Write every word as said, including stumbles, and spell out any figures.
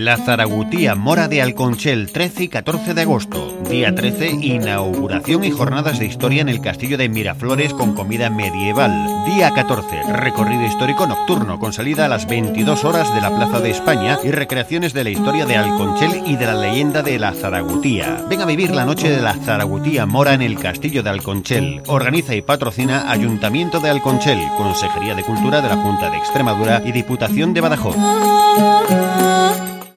La Zaragutía Mora de Alconchel, trece y catorce de agosto. Día trece, inauguración y jornadas de historia en el castillo de Miraflores con comida medieval. Día catorce, recorrido histórico nocturno con salida a las veintidós horas de la Plaza de España y recreaciones de la historia de Alconchel y de la leyenda de la Zaragutía. Ven a vivir la noche de la Zaragutía Mora en el castillo de Alconchel. Organiza y patrocina Ayuntamiento de Alconchel, Consejería de Cultura de la Junta de Extremadura y Diputación de Badajoz.